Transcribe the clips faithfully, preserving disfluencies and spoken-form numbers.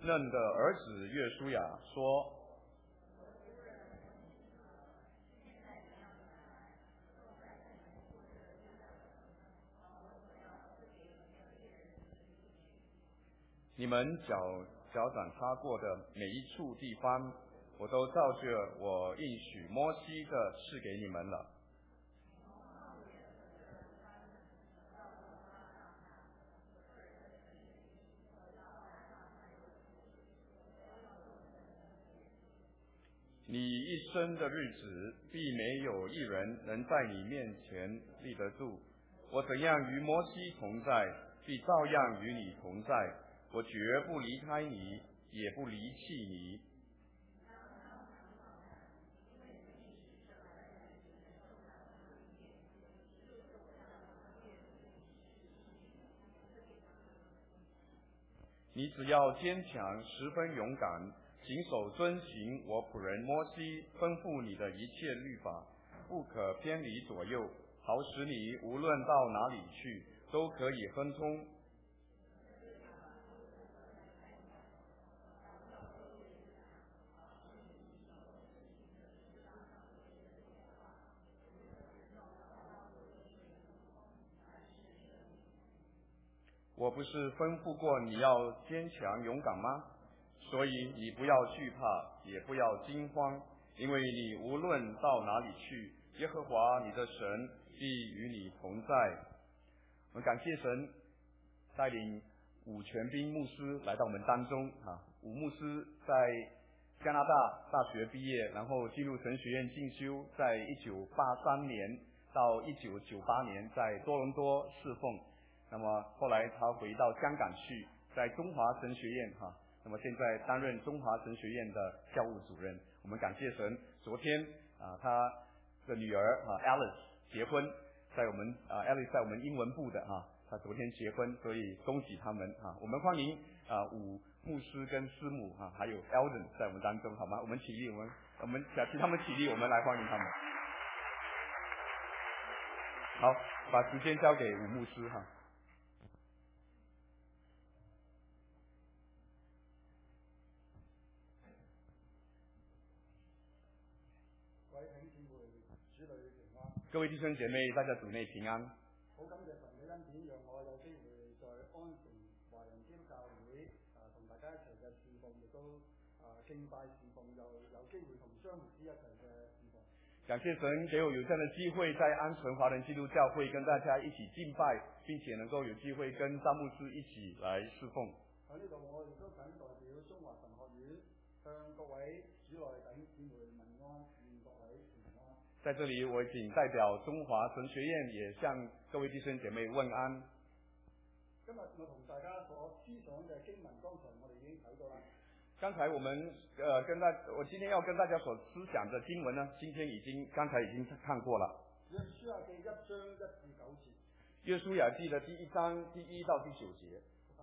嫩的儿子约书亚说：你们脚脚掌擦过的每一处地方，我都照着我应许摩西的赐给你们了。你一生的日子，必没有一人能在你面前立得住。我怎样与摩西同在，必照样与你同在。我绝不离开你，也不离弃你。你只要坚强，十分勇敢，谨守遵行我仆人摩西吩咐你的一切律法，不可偏离左右，好使你无论到哪里去，都可以亨通。我不是吩咐过你要坚强勇敢吗？所以你不要惧怕，也不要惊慌，因为你无论到哪里去，耶和华你的神必与你同在。我们感谢神带领武全兵牧师来到我们当中啊。武牧师在加拿大大学毕业，然后进入神学院进修，在一九八三年到一九九八年在多伦多侍奉。那么后来他回到香港去，在中华神学院哈，那么现在担任中华神学院的教务主任。我们感谢神，昨天啊他的女儿啊 Alice 结婚，在我们啊 Alice 在我们英文部的哈，他昨天结婚，所以恭喜他们啊！我们欢迎啊武牧师跟师母哈，还有 Eldon 在我们当中，好吗？我们起立，我们我们请他们起立，我们来欢迎他们。好，把时间交给武牧师哈。各位弟兄姐妹，大家主内平安。 好感謝神嘅恩典，讓我有機會在安城華人基督教會啊同大家一齊嘅侍奉，亦都啊敬拜侍奉，又有機會同張牧師一齊嘅侍奉。 感謝神給我有這樣的機會，在安城華人基督教會跟大家一起敬拜，並且能夠有機會跟張牧師一起來侍奉。 喺呢度，我亦都想代表中華神學院向各位主內弟兄姊妹問安，願各位平安。 在這裡，我僅代表中華神學院，也向各位弟兄姐妹問安。 今日我同大家所思想嘅經文，剛才我哋已經睇到啦。 剛才我們呃跟大，我今天要跟大家所思想的經文呢，今天已經剛才已經看過了。 約書亞記一章一至九節。 約書亞記的第一章第一到第九節。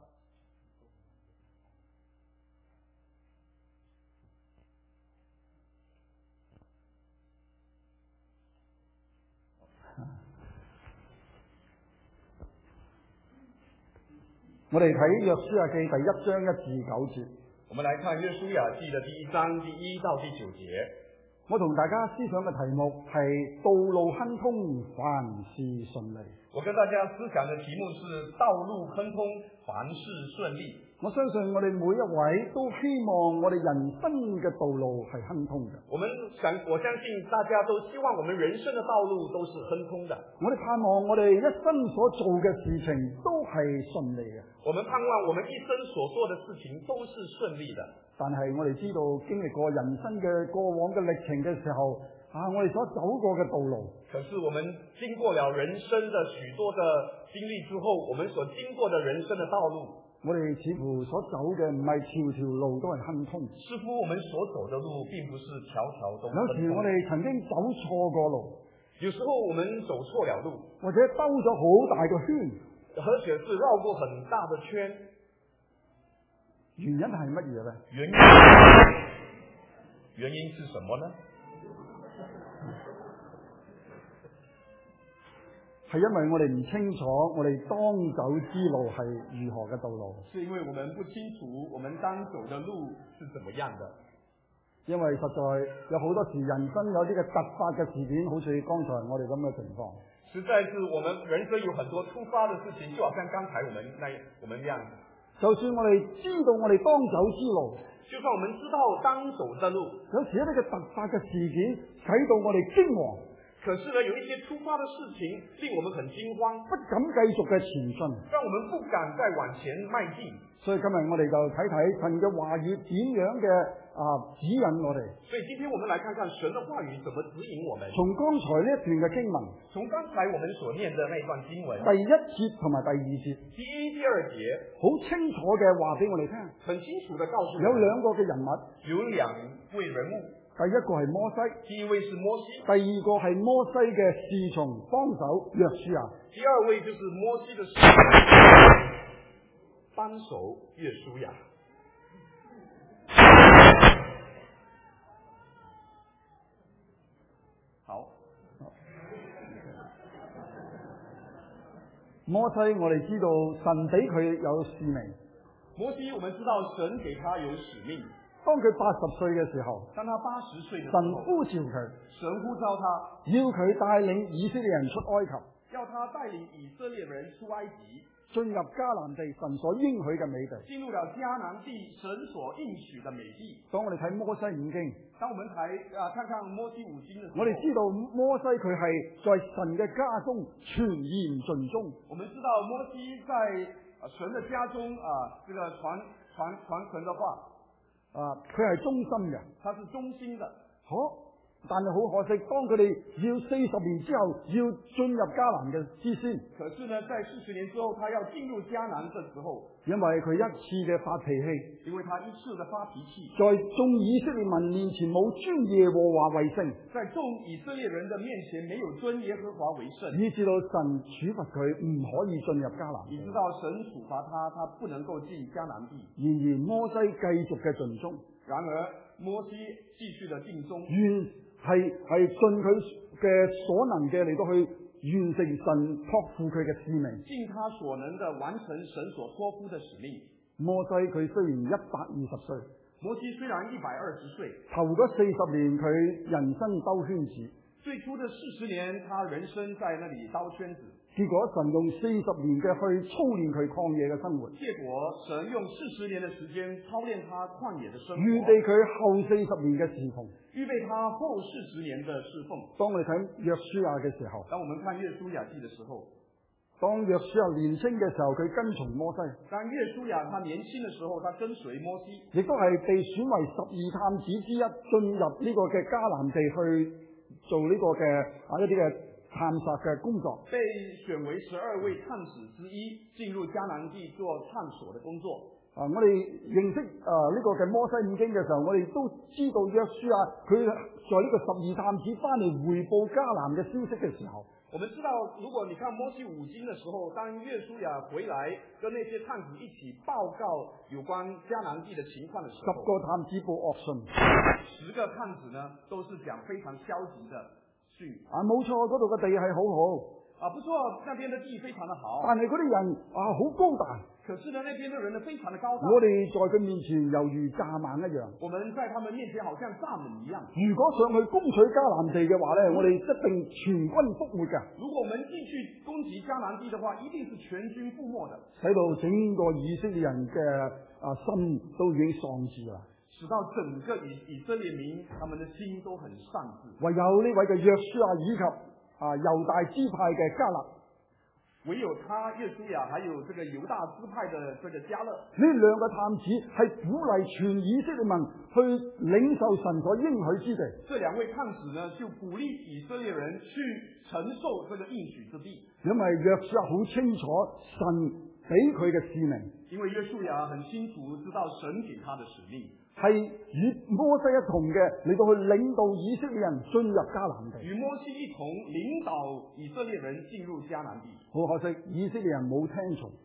我哋睇約書亞記第一章一至九節。 我們來看約書亞記的第一章第一到第九節。 我同大家思想嘅題目係道路亨通，凡事順利。 我跟大家思想的題目是道路亨通，凡事順利。 我相信我哋每一位都希望我哋人生嘅道路係亨通嘅。 我們想，我相信大家都希望我們人生的道路都是亨通的。 我哋盼望我哋一生所做嘅事情都係順利嘅。 我們盼望我們一生所做的事情都是順利的。 但係我哋知道經歷過人生嘅過往嘅歷程嘅時候，啊，我哋所走過嘅道路。 可是我們經過了人生的許多的經歷之後，我們所經過的人生的道路， 我哋似乎所走嘅唔係條條路都係亨通。 似乎我們所走的路並不是條條都亨通。 有時我哋曾經走錯過路， 有時候我們走錯了路， 或者兜咗好大個圈， 而且是繞過很大的圈。 原因係乜嘢呢？ 原因原因是什麼呢？ 係因為我哋唔清楚我哋當走之路係如何嘅道路。 是因為我們不清楚我們當走的路是怎麼樣的。 因為實在有好多時人生有啲嘅突發嘅事件，好似剛才我哋咁嘅情況。 實在是我們人生有很多突發的事情，就好像剛才我們那我們那樣子。就算我哋知道我哋當走之路，就算我們知道當走的路， 有時一啲嘅突發嘅事件使到我哋驚惶。 可是呢，有一些突發的事情令我們很驚慌， 不敢繼續嘅前進， 讓我們不敢再往前邁進。所以今日我哋就睇睇神嘅話語點樣嘅啊指引我哋。所以今天我們來看看神的話語怎麼指引我們。從剛才呢一段嘅經文，從剛才我們所念的那段經文，第一節同埋第二節，第一、第二節，好清楚嘅話俾我哋聽，很清楚的告訴我們，有兩個嘅人物，有兩位人物。第一個係摩西，第一位是摩西。第二個係摩西嘅侍從幫手約書亞。第二位就是摩西的侍從幫手約書亞。好， 摩西我哋知道神俾佢有使命。 摩西我們知道神給他有使命。 當佢八十歲嘅時候， 當他八十歲的時候， 神呼召佢， 神呼召他， 要佢帶領以色列人出埃及， 要他帶領以色列人出埃及， 進入迦南地神所應許嘅美地， 進入了迦南地神所應許的美地。 當我哋睇摩西五經， 當我們睇啊看看摩西五經的時候， 我哋知道摩西佢係在神嘅家中傳言盡忠。 我們知道摩西在啊神的家中啊，這個傳傳傳神的話。 啊！佢係忠心嘅， 他是忠心的。 好、哦，但係好可惜，當佢哋要四十年之後要進入迦南嘅之先， 可是呢，在四十年之後，他要進入迦南嘅時候， 因為佢一次嘅發脾氣， 因為他一次嘅發脾氣， 在眾以色列民面前冇尊耶和華為聖， 在眾以色列人的面前沒有尊耶和華為聖， 以至到神處罰佢唔可以進入迦南， 你知道神處罰他，他不能夠進迦南地。 然而摩西繼續嘅盡忠， 然而摩西繼續的盡忠， 願係係盡佢嘅所能嘅嚟到去完成神託付佢嘅使命， 盡他所能的完成神所託付的使命。 摩西佢雖然一百二十歲， 摩西雖然一百二十歲， 頭嗰四十年佢人生兜圈子， 最初的四十年他人生在那裏兜圈子。 結果神用四十年嘅去操練佢曠野嘅生活。 結果神用四十年嘅時間操練他曠野嘅生活。 預備佢後四十年嘅侍奉。 預備他後四十年嘅侍奉。 當我哋睇約書亞嘅時候， 當我們看約書亞記嘅時候， 當約書亞年輕嘅時候，佢跟從摩西。 當約書亞他年輕嘅時候，他跟隨摩西， 亦都係被選為十二探子之一，進入呢個嘅迦南地去做呢個嘅啊一啲嘅探索嘅工作， 被選為十二位探子之一，進入迦南地做探索嘅工作。 啊，我哋認識啊呢、這個嘅摩西五經嘅時候，我哋都知道約書亞佢在呢個十二探子翻嚟回報迦南嘅消息嘅時候， 我們知道，如果你看摩西五經嘅時候，當約書亞回來跟那些探子一起報告有關迦南地嘅情況嘅時候， 十個探子報惡訊， 十個探子呢都是講非常消極的。 啊，冇錯，嗰度嘅地係好好， 啊，不錯，那邊的地非常的好。 但係嗰啲人啊，好高大。 可是呢，那邊的人呢，非常的高大。 我哋在佢面前猶如蚱蜢一樣。 我們在他們面前好像蚱蜢一樣。 如果上去攻取迦南地嘅話呢，我哋一定全軍覆沒㗎。 如果我們繼續攻擊迦南地的話，一定是全軍覆沒的。 使到整個以色列人嘅啊心都已經喪志啦。 使到整個以以色列民，他們的心都很喪志。 唯有呢位嘅約書亞以及啊猶大支派嘅迦勒， 唯有他約書亞，還有這個猶大支派的這個迦勒， 呢兩個探子係鼓勵全以色列民去領受神所應許之地。 這兩位探子呢，就鼓勵以色列人去承受這個應許之地。 因為約書亞好清楚神俾佢嘅使命， 因為約書亞很清楚知道神給他的使命。 係與摩西一同嘅嚟到去領導以色列人進入迦南地， 與摩西一同領導以色列人進入迦南地。 好可惜，以色列人冇聽從。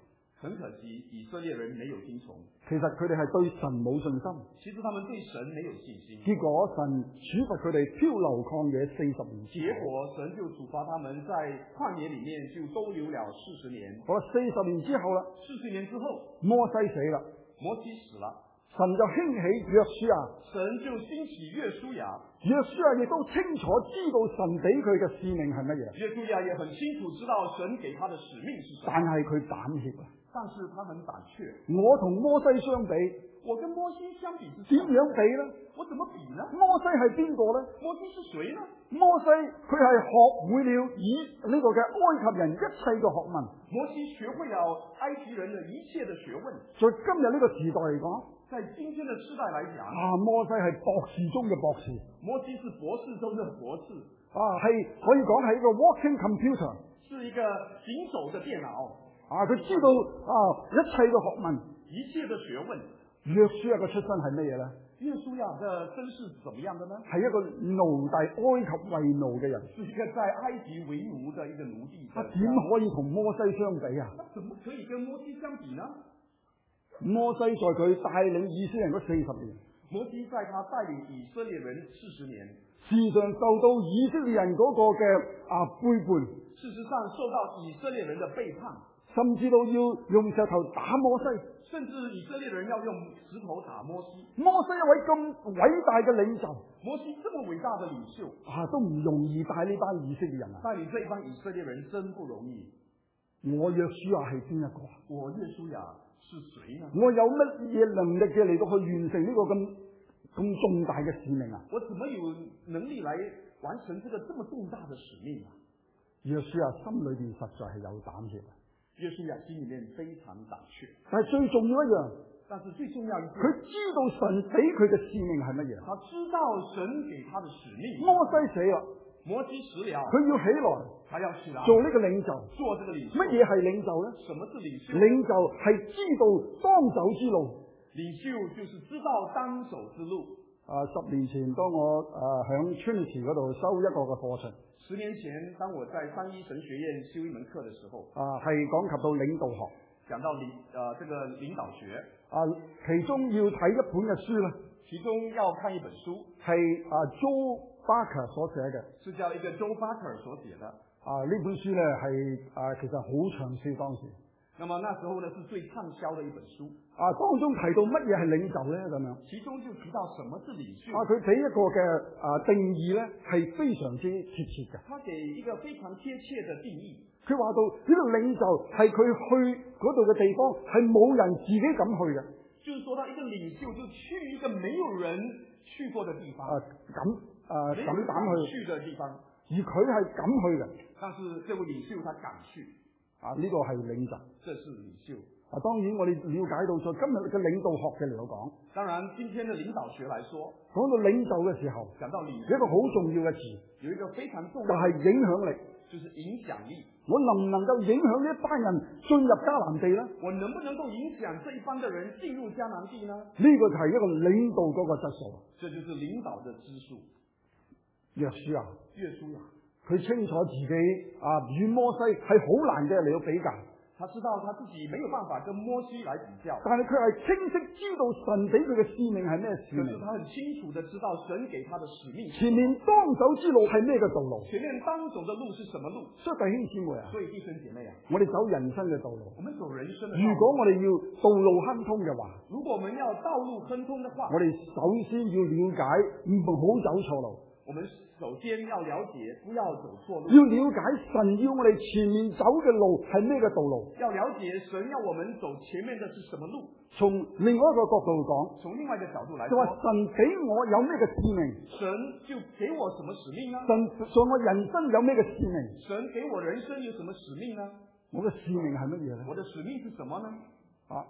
很可惜，以色列人没有听从。 其實佢哋係對神冇信心。 其實他們對神沒有信心。 結果神處罰佢哋漂流曠野四十年之後。 結果神就處罰他們在曠野裡面就逗留了四十年。 好啦，四十年之後啦， 四十年之後， 摩西死啦， 摩西死了， 神就興起約書亞， 神就興起約書亞。 約書亞亦都清楚知道神俾佢嘅使命係乜嘢。 約書亞也很清楚知道神給他的使命是什麼。 但係佢膽怯啊。 但是他很膽怯。 我同摩西相比， 我跟摩西相比是點樣比呢？ 我怎麼比呢？ 摩西係邊個呢？ 摩西是誰呢？ 摩西佢係學會了以呢個嘅埃及人一切嘅學問。 摩西學會了埃及人的一切的學問。 在今日呢個時代嚟講， 在今天的時代來講， 啊，摩西係博士中嘅博士。 摩西是博士中的博士。 啊，係可以講係一個 walking computer， 是一個行走的電腦。 啊，佢知道啊一切嘅學問， 一切的學問。 約書亞嘅出身係乜嘢咧？ 約書亞的身世是怎麼樣的呢？ 係一個奴隸，埃及為奴嘅人， 是一個在埃及為奴的一個奴隸。 他點可以同摩西相比啊？ 他怎麼可以跟摩西相比呢？ 摩西在佢帶領以色列人嗰四十年， 摩西在他帶領以色列人四十年， 時常受到以色列人嗰個嘅啊背叛， 事實上受到以色列人的背叛。 甚至到要用石頭打摩西， 甚至以色列人要用石頭打摩西。 摩西一位咁偉大嘅領袖， 摩西這麼偉大的領袖啊，都唔容易帶呢班以色列人啊！ 帶領這班以色列人真不容易。 我約書亞係邊一個？ 我約書亞是誰呢？ 我有乜嘢能力嘅嚟到去完成呢個咁咁重大嘅使命啊？ 我怎麼有能力來完成這個這麼重大的使命啊？ 約書亞心裏邊實在係有膽怯。 約書亞心裏面非常膽怯， 但係最重要一樣， 但是最重要一點， 佢知道神俾佢嘅使命係乜嘢。 他知道神給他的使命。 摩西死啦， 摩西死了， 佢要起來， 他要起來做呢個領袖。 做這個領袖。 乜嘢係領袖咧？ 什麼是領袖？ 領袖係知道當走之路。 領袖就是知道當走之路。 啊，十年前當我誒響 Trinity 嗰度收一個嘅課程。 十年前，當我在三一神學院修一門課的時候， 啊，係講及到領導學， 講到領，呃，這個領導學， 啊，其中要睇一本嘅書咧， 其中要看一本書， 係啊 Joe Barker 所寫嘅， 是叫一個 Joe Barker 所寫的。 啊，呢本書咧係啊，其實好暢銷當時。 那麼那時候呢，是最暢銷的一本書。 啊，當中提到乜嘢係領袖咧？咁樣， 其中就提到什麼是領袖。 啊，佢俾一個嘅啊定義咧，係非常之貼切嘅。 他給一個非常貼切的定義。 佢話到呢個領袖係佢去嗰度嘅地方係冇人自己敢去嘅。 就是說到一個領袖就去一個沒有人去過的地方。 啊，敢啊敢膽去去的地方， 而佢係敢去嘅。 但是這位領袖他敢去。 啊！呢、這個係領袖， 這是領袖。 啊，當然我哋了解到，在今日嘅領導學嘅嚟講， 當然今天的領導學來說， 講到領袖嘅時候， 講到領袖， 有一個好重要嘅詞， 有一個非常重要， 就係影響力， 就是影響力。 我能唔能夠影響呢一班人進入迦南地呢？ 我能不能夠影響這一班的人進入迦南地呢？ 呢、這個就係一個領導嗰個質素。 這就是領導的質素。 約書亞， 約書亞， 佢清楚自己啊與摩西係好難嘅嚟到比較。 他知道他自己沒有辦法跟摩西來比較， 但係佢係清晰知道神俾佢嘅使命係咩使命。 可是他很清楚的知道神給他的使命。 前面當走之路係咩嘅道路？ 前面當走的路是什麼路？ 所以弟兄姊妹啊， 所以弟兄姐妹啊， 我哋走人生嘅道路。 我們走人生的道路。 如果我哋要道路亨通嘅話， 如果我們要道路亨通的話， 我哋首先要了解唔好走錯路。 我們首先要了解，不要走錯路。 要了解神要我哋前面走嘅路係咩嘅道路。 要了解神要我們走前面的是什麼路。 從另外一個角度講， 從另外一個角度來說， 就話神俾我有咩嘅使命？ 神就給我什麼使命呢？ 神在我人生有咩嘅使命？ 神給我人生有什麼使命呢？ 我嘅使命係乜嘢咧？ 我的使命是什麼呢？ 啊，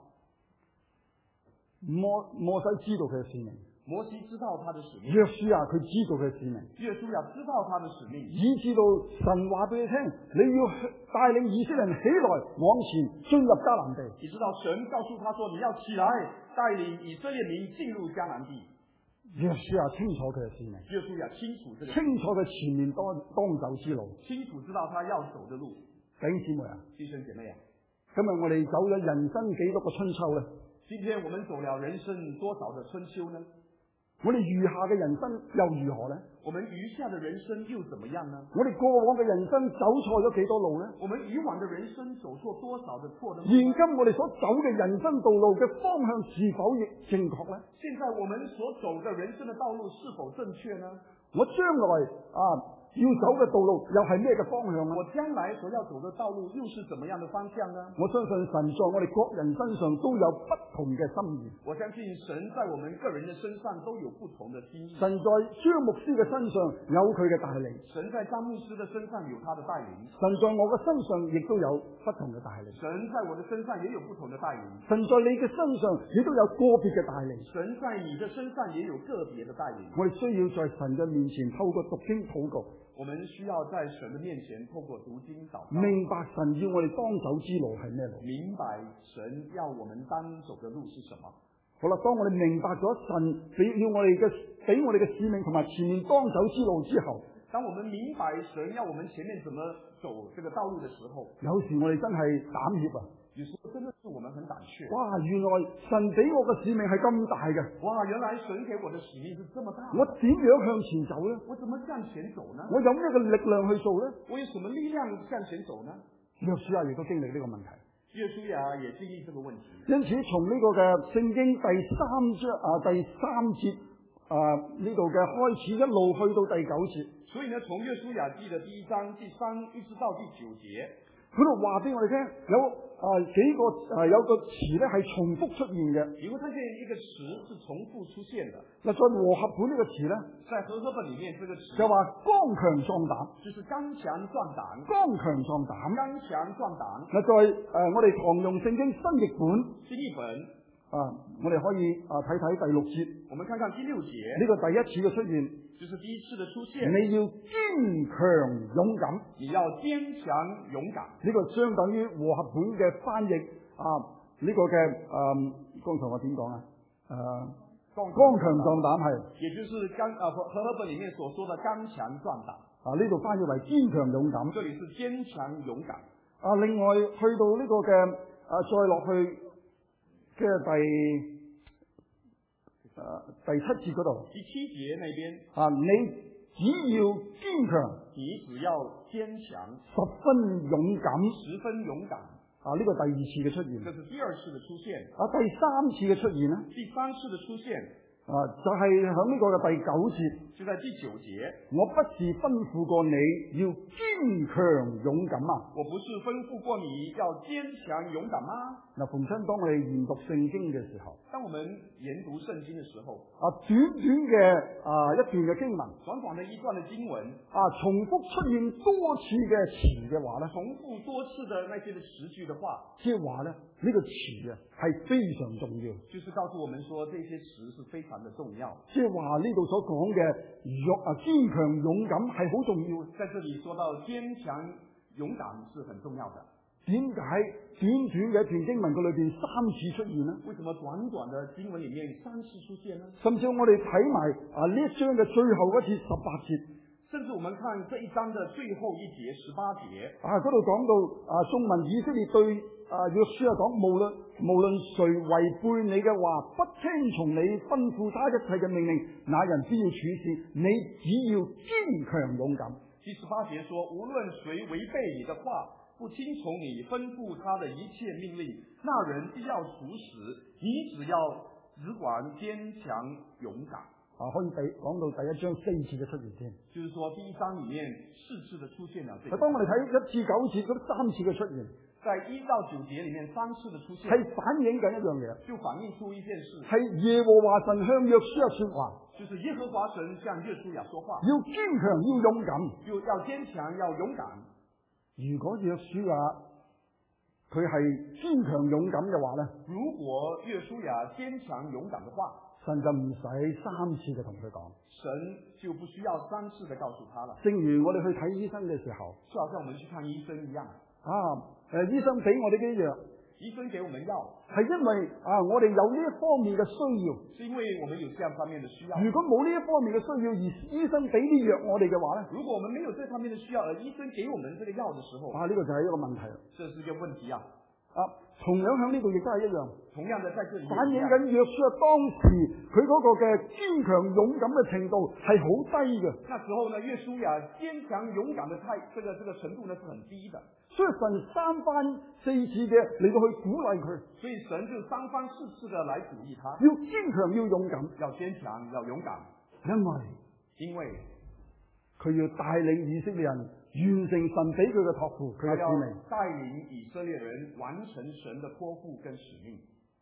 摩摩西知道佢嘅使命。 摩西知道他的使命， 約書亞佢知道佢嘅使命， 約書亞知道他的使命， 以至到神話俾你聽，你要帶領以色列人起來往前進入迦南地。 你知道神告訴他說，你要起來帶領以色列民進入迦南地。 約書亞清楚佢嘅使命， 約書亞清楚這個， 清楚佢前面當當走之路， 清楚知道他要走的路。 弟兄姊妹啊， 弟兄姐妹啊， 今日我哋走咗人生幾多個春秋咧？ 今天我們走了人生多少的春秋呢？ 我哋餘下嘅人生又如何呢？ 我們餘下的人生又怎麼樣呢？ 我哋過往嘅人生走錯咗幾多路呢？ 我們以往的人生走錯多少的錯的路？ 現今我哋所走嘅人生道路嘅方向是否亦正確呢？ 現在我們所走的人生的道路是否正確呢？ 我將來啊要走嘅道路又係咩嘅方向啊？ 我將來所要走的道路又是怎麼樣的方向呢？ 我相信神在我哋各人身上都有不同嘅心意。 我相信神在我們個人的身上都有不同的心意。 神在張牧師嘅身上有佢嘅帶領， 神在張牧師的身上有他的帶領。 神在我嘅身上亦都有不同嘅帶領。 神在我的身上也有不同的帶領。 神在你嘅身上亦都有個別嘅帶領。 神在你的身上也有個別的帶領。 我哋需要在神嘅面前透過讀經禱告。 我們需要在神的面前透過讀經禱告， 明白神要我哋當走之路係咩路？ 明白神要我們當走的路是什麼？ 好啦，當我哋明白咗神俾要我哋嘅俾我哋嘅使命同埋前面當走之路之後， 當我們明白神要我們前面怎麼走這個道路的時候， 有時我哋真係膽怯啊！ 有時候真的是我們很膽怯。 哇！原來神俾我嘅使命係咁大嘅。 哇！原來神給我的使命是這麼大。 我點樣向前走呢？ 我怎麼向前走呢？ 我有咩嘅力量去做呢？ 我有什麼力量向前走呢？ 約書亞亦都經歷呢個問題。 約書亞也經歷這個問題。 因此，從呢個嘅聖經第三章啊第三節啊呢度嘅開始，一路去到第九節。 所以呢，從約書亞記的第一章第三一直到第九節， 佢度話俾我哋聽，有啊幾個啊有個詞咧係重複出現嘅。 你會看見一個詞是重複出現的。 嗱，在和合本呢個詞咧， 在和合本裡面，這個詞就話剛強壯膽， 就是剛強壯膽， 剛強壯膽， 剛強壯膽。 嗱，在誒我哋常用聖經新譯本， 新譯本啊，我哋可以啊睇睇第六節。 我們看看第六節， 呢個第一次嘅出現， 就是第一次的出現。 你要堅強勇敢， 你要堅強勇敢。 呢個相等於和合本嘅翻譯啊，呢、這個嘅誒，剛才我點講啊？誒、啊，剛強壯膽係， 也就是剛啊和和合本裡面所說的剛強壯膽。 啊，呢度翻譯為堅強勇敢。 這裡是堅強勇敢。 啊，另外去到呢個嘅啊，再落去嘅第。誒、呃，第七節嗰度， 第七節那邊啊，你只要堅強， 你只要堅強， 十分勇敢， 十分勇敢。 啊，呢、這個第二次嘅出現， 這是第二次的出現。 啊，第三次嘅出現呢？ 第三次的出現， 啊，就係喺呢個嘅第九節， 就在第九節。 我不是吩咐過你要堅強勇敢啊？ 我不是吩咐過你要堅強勇敢嗎？ 嗱，逢親當我哋研讀聖經嘅時候， 當我們研讀聖經嘅時候， 啊，短短嘅啊一段嘅經文， 短短的一段嘅經文， 啊，重複出現多次嘅詞嘅話咧， 重複多次嘅那些嘅詞句嘅話， 即係話咧呢個詞啊係非常重要， 就是告訴我們說這些詞是非常的重要。 即係話呢度所講嘅勇啊堅強勇敢係好重要。 在這裡說到堅強勇敢是很重要的。 點解短短嘅一段經文佢裏邊三次出現呢？ 為什麼短短的經文裡面三次出現呢？ 甚至我哋睇埋啊呢一章嘅最後嗰節十八節， 甚至我們看這一章的最後一節十八節， 啊嗰度講到啊眾民以色列對啊約書亞講，無論無論誰違背你嘅話，不聽從你吩咐他一切嘅命令，那人必要處死。你只要堅強勇敢。 第十八節說，無論誰違背你的話，不聽從你吩咐他的一切命令，那人必要處死。你只要只管堅強勇敢。 啊，可以第講到第一章四次嘅出現先。 就是說第一章裡面四次的出現了這個。 當我哋睇一至九節嗰三次嘅出現， 在一到九節裡面三次的出現， 係反映緊一樣嘢， 就反映出一件事， 係耶和華神向約書亞說話， 就是耶和華神向約書亞說話， 要堅強要勇敢， 就要堅強要勇敢。 如果約書亞佢係堅強勇敢嘅話咧， 如果約書亞堅強勇敢嘅話， 神就唔使三次嘅同佢講， 神就不需要三次嘅告訴他了。 正如我哋去睇醫生嘅時候， 就好像我們去看醫生一樣， 啊，誒，醫生俾我哋嘅藥， 醫生給我們藥， 係因為啊，我哋有呢一方面嘅需要， 是因為我們有這樣方面嘅需要。 如果冇呢一方面嘅需要，而醫生俾啲藥我哋嘅話咧， 如果我們沒有這方面嘅需要，而醫生給我們這個藥嘅時候， 啊，呢個就係一個問題啦。 這是一個問題啊。 啊，同樣喺呢度亦都係一樣。 同樣的，在這裡反映緊約書亞當時佢嗰個嘅堅強勇敢嘅程度係好低嘅。 那時候呢，約書亞堅強勇敢的態，這個這個程度呢是很低的。 所以神三番四次嘅嚟到去鼓勵佢。 所以神就三番四次的來鼓勵他， 要堅強要勇敢， 要堅強要勇敢， 因為因為佢要帶領以色列人完成神俾佢嘅託付，佢嘅使命。 帶領以色列人完成神的託付跟使命。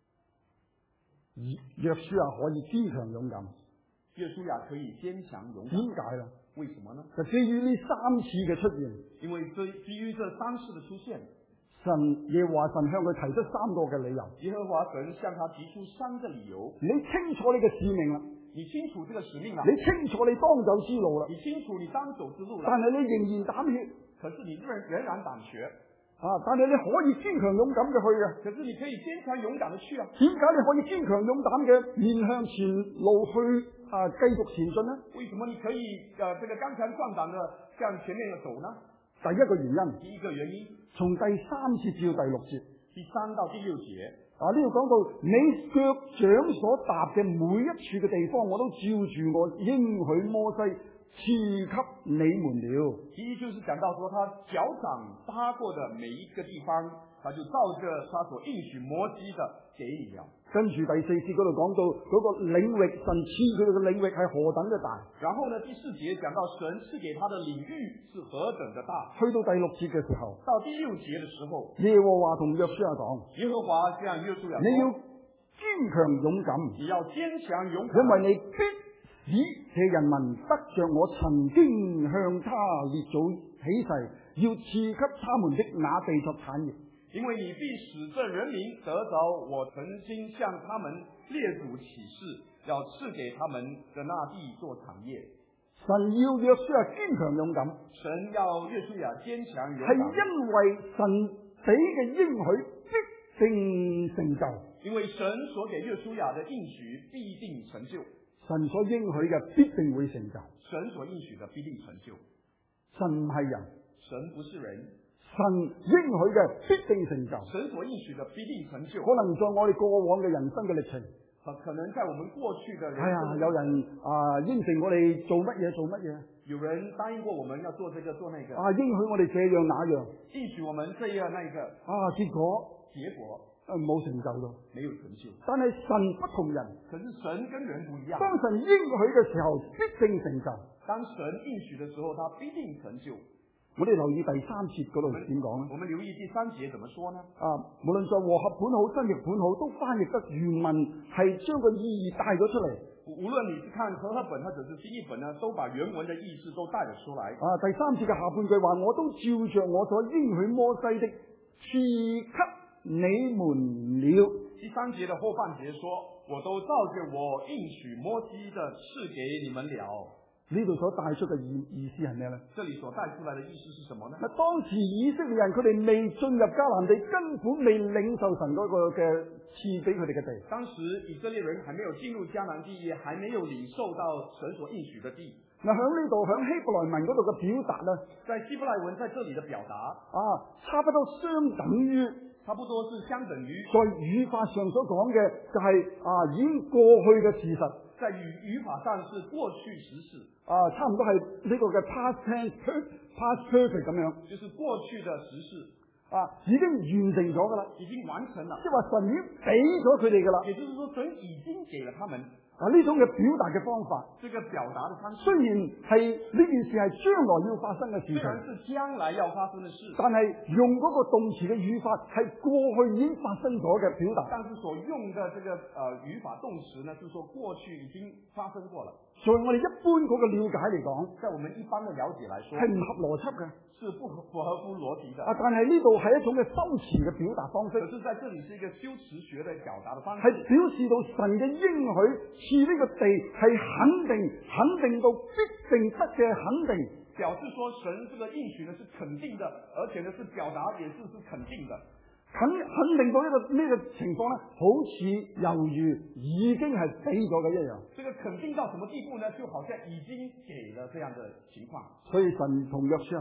約書亞可以堅強勇敢， 約書亞可以堅強勇敢， 點解呢？ 為什麼呢？ 就基於呢三次嘅出現， 因為基基於這三次的出現， 神耶和華神向佢提出三個嘅理由。 耶和華神向他提出三個理由。 你清楚你嘅使命啦， 你清楚這個使命啦， 你清楚你當走之路啦， 你清楚你當走之路啦， 但係你仍然膽怯， 可是你仍仍然膽怯啊！但係你可以堅強勇敢嘅去嘅， 可是你可以堅強勇敢的去啊！ 點解你可以堅強勇敢嘅面向前路去啊繼續前進呢？ 為什麼你可以呃這個剛強壯膽的向前面走呢？ 第一個原因， 第一個原因， 從第三節至到第六節， 第三到第六節啊呢度講到你腳掌所踏嘅每一處嘅地方，我都照住我應許摩西賜給你們了。 第一就是講到說，他腳掌踏過的每一個地方，他就照着他所應許摩西的給你了。 跟住第四節嗰度講到嗰個領域，神賜佢哋嘅領域係何等嘅大。 然後呢，第四節講到神賜給他的領域是何等的大。 去到第六節嘅時候， 到第六節的時候， 耶和華同約書亞講， 耶和華這樣約書亞， 你要堅強勇敢， 你要堅強勇敢， 因為你必使這人民得着我曾經向他列祖起誓，要賜給他們的那地作產業。 因為你必使這人民得着我曾經向他們列祖起誓，要賜給他們的那地做產業。 神要約書亞堅強勇敢， 神要約書亞堅強勇敢， 係因為神俾嘅應許必定成就。 因為神所給約書亞的應許必定成就， 神所應許嘅必定會成就。 神所應許的必定成就。 神唔係人， 神不是人， 神應許嘅必定成就。 神所應許的必定成就。 可能在我哋過往嘅人生嘅歷程， 可能在我們過去的人生， 哎呀，有人啊應承我哋做乜嘢做乜嘢， 有人答應過我們要做這個做那個， 啊應許我哋這樣那樣， 應許我們這樣那個， 啊結果結果啊冇成就到， 沒有成就。 但係神不同人， 可是神跟人不一樣， 當神應許嘅時候必定成就。 當神應許的時候，他必定成就。 我哋留意第三節嗰度點講咧？ 我們留意第三節怎麼說呢？ 啊，無論在和合本好、新譯本好，都翻譯得原文係將個意義帶咗出嚟。 無論你是看和合本或者是新譯本呢，都把原文的意思都帶咗出來。 啊，第三節嘅下半句話，我都照着我所應許摩西的賜給你們了。 第三節的後半節說，我都照着我應許摩西的賜給你們了。 呢度所帶出嘅意意思係咩呢？ 這裏所帶出來的意思是什麼呢？ 嗱，當時以色列人佢哋未進入迦南地，根本未領受神嗰個嘅賜俾佢哋嘅地。 當時以色列人還沒有進入迦南地，也還沒有領受到神所應許的地。 嗱，響呢度響希伯來文嗰度嘅表達呢， 在希伯來文在這裏的表達啊，差不多相等於， 差不多是相等於在語法上所講嘅就係、是、啊已經過去嘅事實。 在語語法上是過去時事， 啊，差唔多係呢個嘅 past tense past perfect 咁樣， 就是過去的時事啊，已經完成咗噶啦， 已經完成了， 即係話神已經俾咗佢哋噶啦。 也就是說神已經給了他們。 啊，呢種嘅表達嘅方法， 這個表達的方式， 雖然係呢件事係將來要發生嘅事情， 雖然是將來要發生的事， 但係用嗰個動詞嘅語法係過去已經發生咗嘅表達。 但是所用的這個呃語法動詞呢，是說過去已經發生過了。 在我哋一般嗰個了解嚟講， 在我們一般的了解來說， 係唔合邏輯嘅， 是不合不合乎邏輯的。 啊，但係呢度係一種嘅修辭嘅表達方式。 可是在這裏是一個修辭學的表達的方式， 係表示到神嘅應許賜呢個地係肯定，肯定到必定得嘅肯定。 表示說神這個應許呢是肯定的，而且呢是表達也是是肯定的。 肯肯定到一個呢個情況咧，好似猶如已經係俾咗嘅一樣。 這個肯定到什麼地步呢？就好像已經給了這樣的情況。 所以神同約書亞講，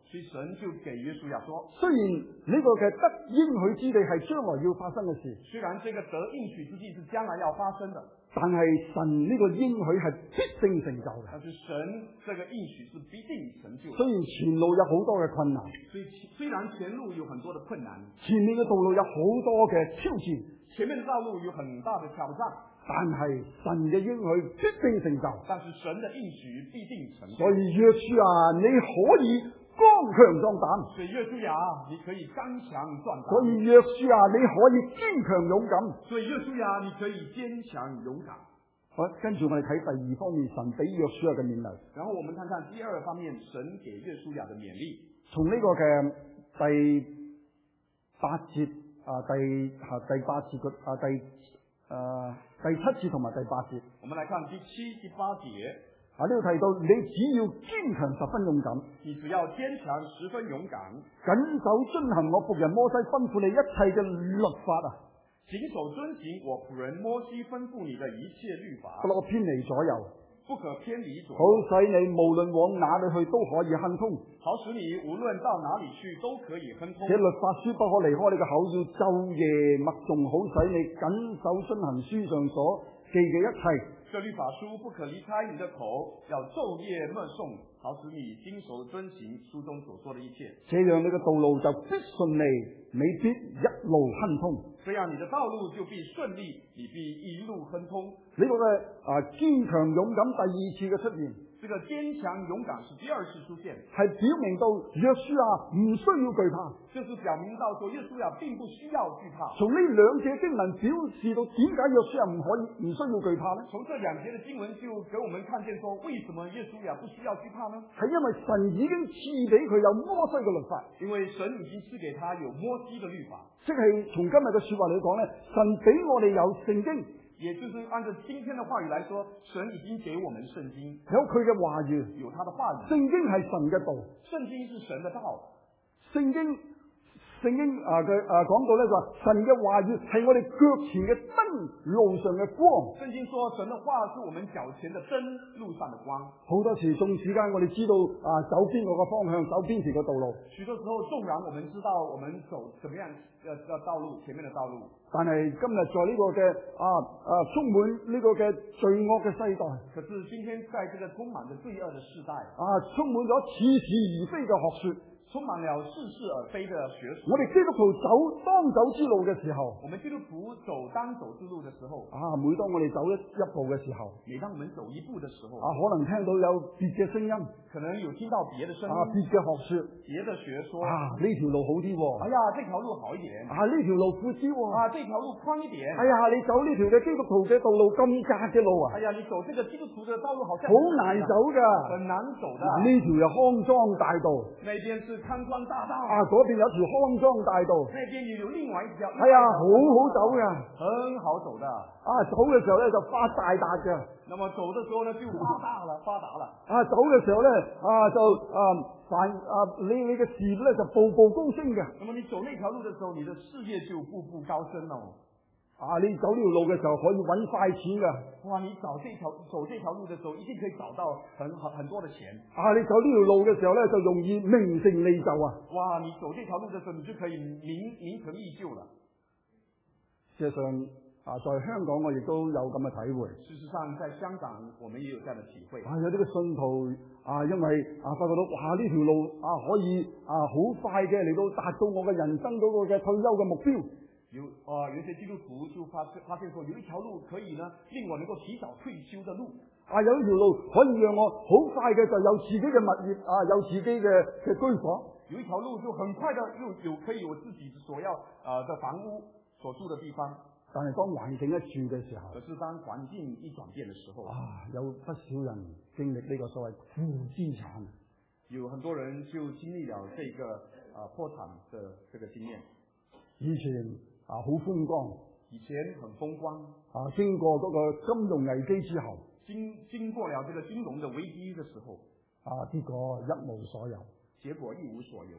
所以神就给約書亞說， 雖然呢個嘅得應許之地係將來要發生嘅事， 雖然這個得應許之地是將來要發生的， 但係神呢個應許係必定成就嘅。 但是神這個應許是必定成就的。 雖然前路有好多嘅困難， 所以雖然前路有很多的困難， 前面嘅道路有好多嘅挑戰， 前面的道路有很大的挑戰， 但係神嘅應許必定成就。 但是神的應許必定成就。 所以約書亞你可以剛強壯膽， 所以約書亞你可以剛強壯膽。 所以約書亞你可以堅強勇敢。 所以約書亞你可以堅強勇敢。 好，跟住我哋睇第二方面，神俾約書亞嘅勉勵。 然後我們看看第二方面，神給約書亞的勉勵。從呢個嘅第八節啊，第啊第八節嘅啊第啊第七節同埋第八節， 我們來看第七、第八節。 啊，呢度提到你只要堅強十分勇敢， 你只要堅強十分勇敢， 謹守遵行我僕人摩西吩咐你一切嘅律法啊， 謹守遵行我僕人摩西吩咐你的一切律法， 不可偏離左右， 不可偏離左右， 好使你無論往哪裏去都可以亨通， 好使你無論到哪裏去都可以亨通。 這律法書不可離開你嘅口，要晝夜默誦，好使你謹守遵行書上所記嘅一切。 這律法書不可離開你的口，要晝夜默誦，好使你經手遵行書中所說的一切。 這樣你嘅道路就必順利，你必一路亨通。 這樣你的道路就必順利，你必一路亨通。 呢個嘅啊堅強勇敢第二次嘅出現。 這個堅強勇敢是第二次出現， 係表明到約書亞唔需要懼怕， 就是表明到說約書亞並不需要懼怕。 從呢兩節經文表示到點解約書亞唔可以唔需要懼怕呢？ 從這兩節的經文就給我們看見說，為什麼約書亞不需要懼怕呢？ 係因為神已經賜俾佢有摩西嘅律法， 因為神已經賜給他有摩西的律法， 即係從今日嘅說話嚟講咧，神俾我哋有聖經。 也就是按照今天的話語來說，神已經給我們聖經， 有佢嘅話語， 有他的話語。 聖經係神嘅道， 聖經是神的道。 聖經聖經啊嘅啊講到咧就話，神嘅話語係我哋腳前嘅燈，路上嘅光。 聖經說神的話是我們腳前的燈，路上的光。 好多時縱使間我哋知道啊走邊個嘅方向，走邊條嘅道路。 許多時候縱然我們知道我們走怎麼樣嘅嘅道路，前面的道路。 但係今日在呢個嘅啊啊充滿呢個嘅罪惡嘅世代， 可是今天在這個充滿着罪惡的世代， 啊充滿咗似是而非嘅學說， 充滿了似是而非的學說。 我哋基督徒走當走之路嘅時候， 我們基督徒走當走之路的時候， 啊每當我哋走一一步嘅時候， 每當我們走一步的時候， 啊可能聽到有別嘅聲音， 可能有聽到別的聲音， 啊別嘅學說， 別的學說， 啊呢條路好啲， 哎呀這條路好一點， 啊呢條路闊啲， 啊這條路寬一點， 哎呀你走呢條嘅基督徒嘅道路咁窄嘅路啊， 哎呀你走這個基督徒嘅道路好像好難走噶， 很難走的， 呢條又康莊大道， 那邊是康莊大道， 啊嗰邊有條康莊大道， 那邊又有另外一條， 哎呀好好走噶， 很好走的， 啊走嘅時候咧就發大達嘅， 那麼走的時候呢就發大了，發達了， 啊走嘅時候咧啊就啊凡啊你你嘅事業咧就步步高升嘅， 那麼你走那條路的時候，你的事業就步步高升咯。 啊你走呢條路嘅時候可以揾快錢噶， 哇你找這條走這條路的時候一定可以找到很很很多的錢， 啊你走呢條路嘅時候咧就容易名成利就啊， 哇你走這條路的時候你就可以名名成利就了。 事實上啊在香港我亦都有咁嘅體會， 事實上在香港我們也有這樣的體會， 啊有啲嘅信徒啊因為啊發覺到哇呢條路啊可以啊好快嘅嚟到達到我嘅人生嗰個嘅退休嘅目標。 有啊、呃，有些基督徒就發發現說，有一條路可以呢，令我能夠提早退休的路。 啊，有一條路可以讓我好快嘅就有自己嘅物業啊，有自己嘅嘅居所。 有一條路就很快的又有可以有自己所要啊的房屋所住的地方。 但係當環境一轉嘅時候， 可是當環境一轉變的時候， 啊，有不少人經歷呢個所謂負資產， 有很多人就經歷了這個啊破產的這個經驗。 以前啊好風光， 以前很風光， 啊經過嗰個金融危機之後， 經經過了這個金融的危機的時候， 啊結果一無所有， 結果一無所有。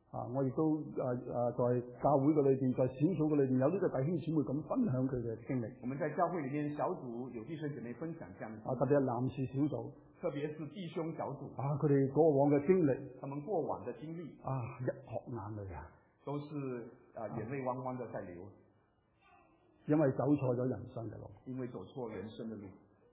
啊，我亦都誒誒、呃、在教會嘅裏邊，在小組嘅裏邊有呢個弟兄姊妹咁分享佢嘅經歷。 我們在教會裏面小組有弟兄姐妹分享這樣的經歷。 啊，特別係男士小組， 特別是弟兄小組。 啊，佢哋過往嘅經歷， 他們過往的經歷。 啊，一學眼淚啊， 都是啊眼淚汪汪的在流， 因為走錯咗人生嘅路。 因為走錯人生的路。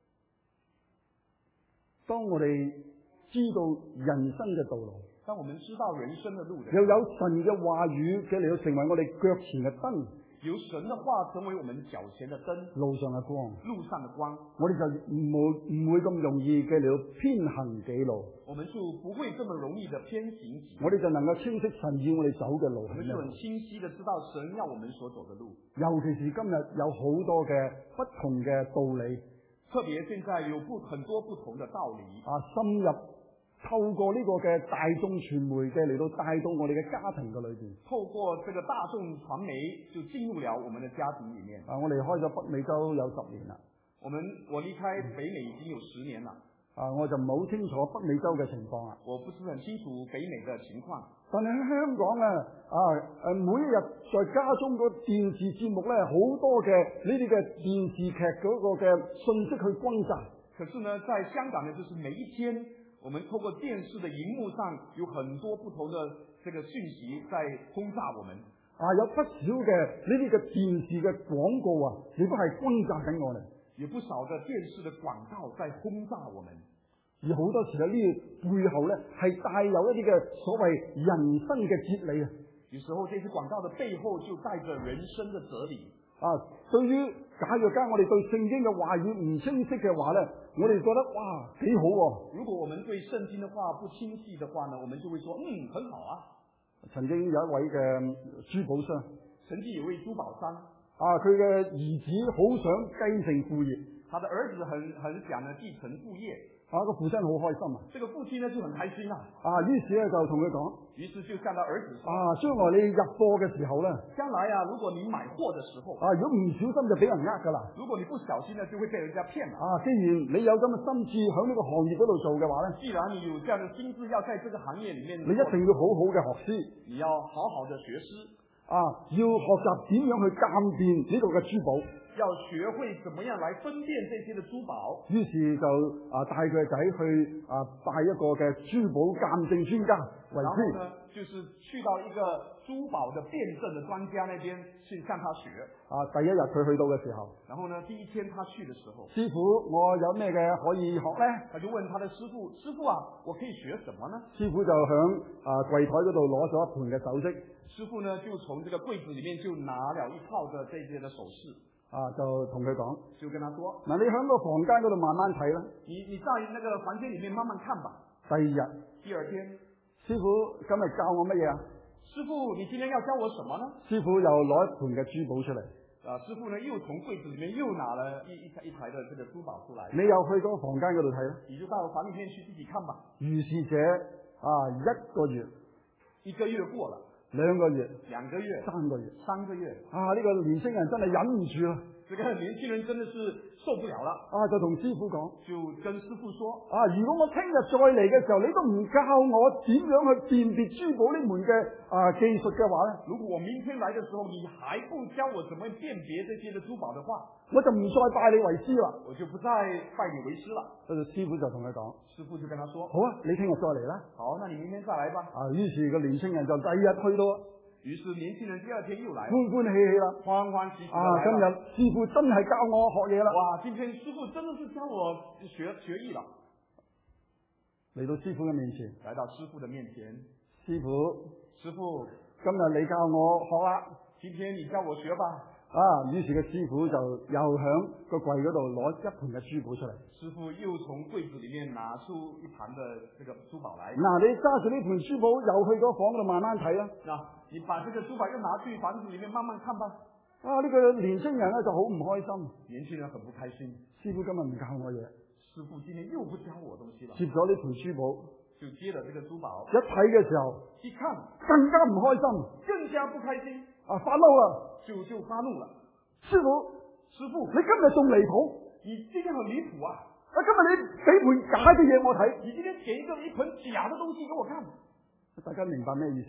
當我哋知道人生嘅道路， 當我們知道人生的路的， 又有神嘅話語嘅嚟到成為我哋腳前嘅燈， 由神的話成為我們腳前的燈， 路上嘅光， 路上的光， 我哋就唔會唔會咁容易嘅嚟到偏行己路， 我們就不會這麼容易的偏行己路， 我哋就能夠清晰神要我哋走嘅路。 我們就很清晰的知道神要我們所走的路。 尤其是今日有好多嘅不同嘅道理， 特別現在有不很多不同的道理啊，深入透過呢個嘅大眾傳媒嘅嚟到帶到我哋嘅家庭嘅裏邊。 透過這個大眾傳媒就進入了我們的家庭裡面。 啊，我離開咗北美洲有十年啦。 我們我離開北美已經有十年了。 啊，我就唔好清楚北美洲嘅情況啊。 我不是很清楚北美嘅情況。 但係喺香港啊，啊誒，每一日在家中個電視節目咧，好多嘅呢啲嘅電視劇嗰個嘅信息去轟炸。 可是呢，在香港呢，就是每一天，我們透過電視的熒幕上，有很多不同的這個訊息在轟炸我們。 啊，有不少嘅呢啲嘅電視嘅廣告啊，亦都係轟炸緊我哋。 有不少的電視的廣告在轟炸我們。 而好多時喺呢背後咧，係帶有一啲嘅所謂人生嘅哲理啊。 有時候這些廣告的背後就帶着人生的哲理。 啊，對於假若間我哋對聖經嘅話語唔清晰嘅話咧，我哋覺得哇幾好喎。 如果我們對聖經的話不清晰的話呢，我們就會說嗯很好啊。 曾經有一位嘅珠寶商， 曾經有位珠寶商， 啊佢嘅兒子好想繼承父業， 他的兒子很很想呢繼承父業。 啊個父親好開心啊！ 這個父親呢就很開心啊！ 啊，於是咧就同佢講， 於是就向他兒子說： 啊，將來你入貨嘅時候咧， 將來啊，如果你買貨的時候， 啊，如果唔小心就俾人呃噶啦。 如果你不小心呢，就會被人家騙了。 啊，既然你有咁嘅心志喺呢個行業嗰度做嘅話咧， 既然你有這樣的心志要在這個行業裡面， 你一定要好好嘅學師， 你要好好的學師， 啊，要學習點樣去鑑辨呢度嘅珠寶。 要學會怎麼樣來分辨這些的珠寶。 於是就啊帶佢個仔去啊拜一個嘅珠寶鑑證專家為師。然後呢，就是去到一個珠寶的辨證的專家那邊去向他學。 啊，第一日佢去到嘅時候， 然後呢，第一天他去的時候， 師傅，我有咩嘅可以學呢？ 他就問他的師傅：師傅啊，我可以學什麼呢？ 師傅就響啊櫃台嗰度攞咗一盤嘅首飾。 師傅呢就從這個櫃子裡面就拿了一套的這些的首飾。 啊，就同佢講， 就跟他說， 嗱，你喺個房間嗰度慢慢睇啦。 你你在那個房間裡面慢慢看吧。 第二日， 第二天， 師傅今日教我乜嘢啊？ 師傅，你今天要教我什麼呢？ 師傅又攞一盤嘅珠寶出嚟。 啊，師傅呢又從櫃子裡面又拿了一一一台的這個珠寶出來。 你又去嗰個房間嗰度睇啦。 你就到房裡面去自己看吧。 如是者啊，一個月， 一個月過了。 兩個月， 兩個月， 三個月， 三個月， 啊！呢、這個年輕人真係忍唔住啦。 這個年輕人真的是受不了了。 啊，就同師傅講， 就跟師傅說： 啊，如果我聽日再嚟嘅時候，你都唔教我點樣去辨別珠寶呢門嘅啊技術嘅話咧， 如果我明天來嘅時候，你還不教我怎麼辨別這些的珠寶的話， 我就唔再拜你為師啦， 我就不再拜你為師了。 跟住師傅就同佢講， 師傅就跟他說： 好啊，你聽日再嚟啦。 好，那你明天再來吧。 啊，於是個年輕人就第二日去到。 於是年輕人第二天又來了， 歡歡喜喜啦， 歡歡喜喜啊！今日師傅真係教我學嘢啦。 哇！今天師傅真的是教我學學藝了。 嚟到師傅嘅面前， 來到師傅的面前， 師傅， 師傅， 今日你教我學啦。 今天你教我學吧。 啊！於是個師傅就又響個櫃嗰度攞一盤嘅珠寶出嚟。 師傅又從櫃子裡面拿出一盤的這個珠寶來。 嗱，你揸住呢盤珠寶又去嗰房度慢慢睇啦。 嗱，你把這個珠寶又拿去房子裡面慢慢看吧。 啊！呢個年輕人咧就好唔開心。 年輕人很不開心。 師傅今日唔教我嘢。 師傅今天又不教我東西了。 接咗呢盤珠寶， 就接了這個珠寶。 一睇嘅時候， 一看更加唔開心， 更加不開心。 啊！發嬲啦！ 就就發怒了。 師傅， 師傅， 你今日仲離譜， 你今天很離譜啊！ 啊，今日你俾盤假嘅嘢我睇， 你今天給一個一盆假的東西給我看， 大家明白咩意思嘛？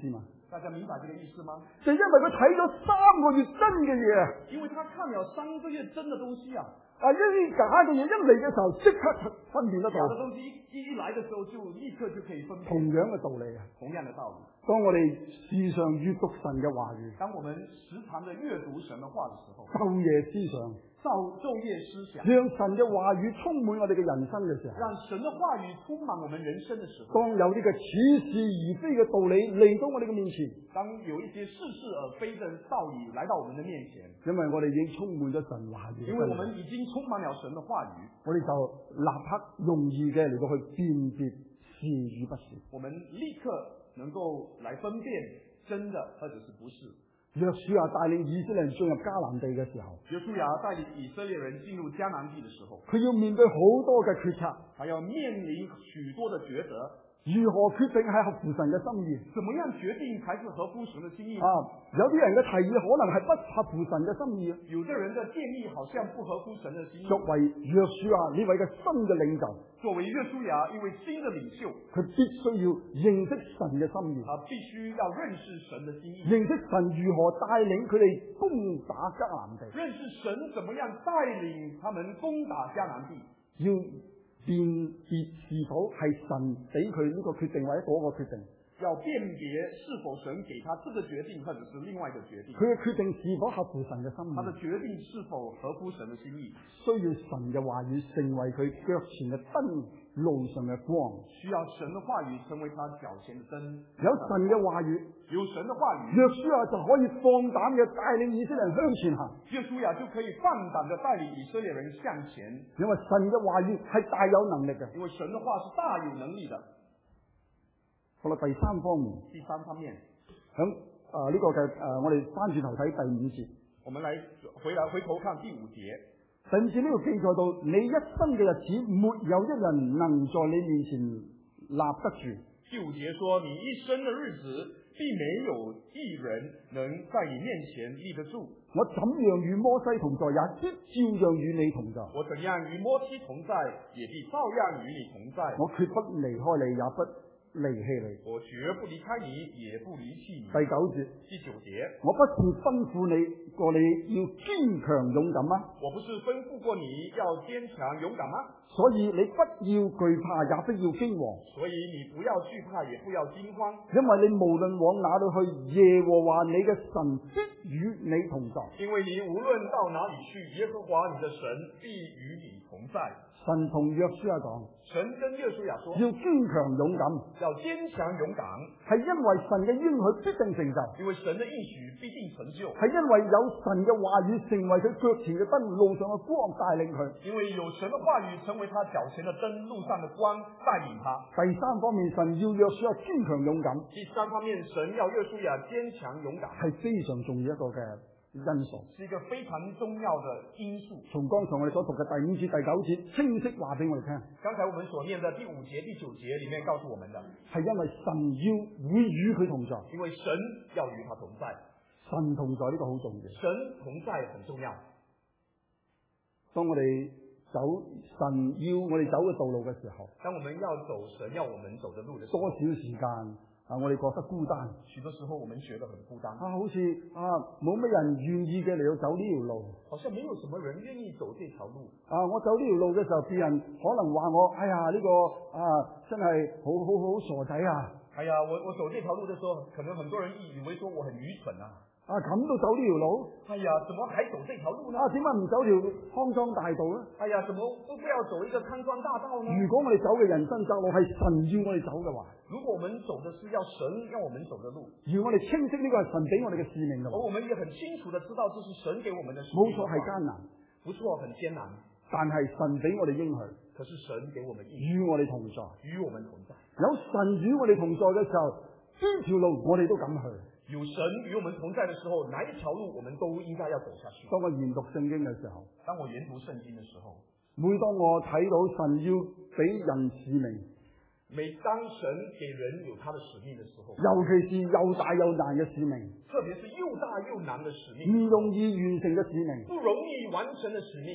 大家明白这个意思吗？ 就因為佢睇咗三個月真嘅嘢， 因为他看了三个月真的东西啊， 啊，一啲假嘅嘢一嚟嘅時候即刻分辨得到。 假的东西一一来的时候就立刻就可以分辨。 同樣嘅道理啊， 同样的道理， 當我哋時常閱讀神嘅話語， 当我们时常的阅读神的话的时候， 晝夜思想， 昼昼夜思想， 讓神嘅話語充滿我哋嘅人生嘅時候， 让神的话語充滿我們人生的時候， 當有呢個似是而非嘅道理嚟到我哋嘅面前， 當有一些似是而非的道理來到我們的面前， 因為我哋已經充滿咗神話語， 因為我們已經充滿了神的話語， 我哋就立刻容易嘅嚟到去辨別是與不是。 我們立刻能夠來分辨真的或者是不是。 約書亞帶領以色列人進入迦南地嘅時候， 約書亞帶領以色列人進入迦南地嘅時候， 佢要面對好多嘅決策， 他要面臨許多的抉擇。 如何決定係合乎神嘅心意？ 怎麼樣決定才是合乎神的心意？ 啊，有啲人嘅提議可能係不合乎神嘅心意。 有的人的建議好像不合乎神的心意。 作為約書亞呢位嘅新嘅領袖， 作為約書亞一位新的領袖， 佢必須要認識神嘅心意。 他必須要認識神的心意， 認識神如何帶領佢哋攻打迦南地。 認識神怎麼樣帶領他們攻打迦南地。 要辨別是否係神俾佢呢個決定或者嗰個決定， 要辨別是否神給他這個決定，或者是另外一個決定。 佢嘅決定是否合乎神嘅心意？ 他的決定是否合乎神的心意？ 需要神嘅話語成為佢腳前嘅燈，路上嘅光。 需要神的話語成為他腳前的燈。 有神嘅話語， 有神的話語， 約書亞就可以放膽嘅帶領以色列人向前行。 約書亞就可以放膽的帶領以色列人向前。 因為神嘅話語係大有能力嘅。 因為神的話是大有能力的。 好啦，第三方面， 第三方面， 響啊呢個嘅誒、呃，我哋翻轉頭睇第五節。 我們來回來回頭看第五節。 第五節呢度記載到，你一生嘅日子，沒有一人能在你面前立得住。 第五節說，你一生的日子，並沒有一人能在你面前立得住。 我怎樣與摩西同在，也必照樣與你同在。 我怎樣與摩西同在，也必照樣與你同在。 我決不離開你，也不離棄你。 我絕不離開你，也不離棄你。 第九節， 第九節， 我不是吩咐你過你要堅強勇敢嗎？ 我不是吩咐過你要堅強勇敢嗎？ 所以你不要懼怕，也不要驚惶。 所以你不要懼怕，也不要驚慌。 因為你無論往哪裏去，耶和華你嘅神必與你同在。 因為你無論到哪裏去，耶和華你的神必與你同在。 神同約書亞講， 神跟約書亞說， 要堅強勇敢， 要堅強勇敢， 係因為神嘅應許必定成就。 因為神的應許必定成就， 係因為有神嘅話語成為佢腳前嘅燈，路上嘅光帶領佢。 因為有神的話語成為他腳前的燈，路上的光帶領他。 第三方面，神要約書亞堅強勇敢。 第三方面，神要約書亞堅強勇敢， 係非常重要一個嘅因素， 是一個非常重要的因素。 從剛才我哋所讀嘅第五節、第九節，清晰話俾我哋聽。 剛才我們所念的第五節、第九節裏面告訴我們的， 係因為神要會與佢同在， 因為神要與他同在。 神同在呢個好重要。 神同在很重要。 當我哋走神要我哋走嘅道路嘅時候， 當我們要走神要我們走的路的時候， 多少時間啊，我哋覺得孤單。 許多時候我們覺得很孤單。 啊，好似啊冇乜人願意嘅嚟到走呢條路。 好像沒有什麼人願意走這條路。 啊，我走呢條路嘅時候，別人可能話我，哎呀呢、這個啊真係好好好傻仔啊！ 哎呀，我我走這條路的時候，可能很多人以為說我很愚蠢啊。 啊，咁都走呢條路？ 哎呀，怎麼還走這條路呢？ 啊，點解唔走條康莊大道呢？ 哎呀，怎麼不不要走一個康莊大道呢？ 如果我哋走嘅人生窄路係神要我哋走嘅話， 如果我們走的是要神要我們走的路， 而我哋清晰呢個係神俾我哋嘅使命嘅話， 而我們也很清楚的知道這是神給我們的使命。 冇錯係艱難， 不錯很艱難， 但係神俾我哋應許， 可是神給我們應許， 與我哋同在， 與我們同在。 有神與我哋同在嘅時候，邊條路我哋都敢去。 有神與我們同在的時候，哪一條路我們都應該要走下去。 當我研讀聖經嘅時候， 當我研讀聖經的時候， 每當我睇到神要俾人使命， 每當神給人有他的使命的時候， 尤其是又大又難嘅使命， 特別是又大又難的使命， 唔容易完成嘅使命， 不容易完成的使命，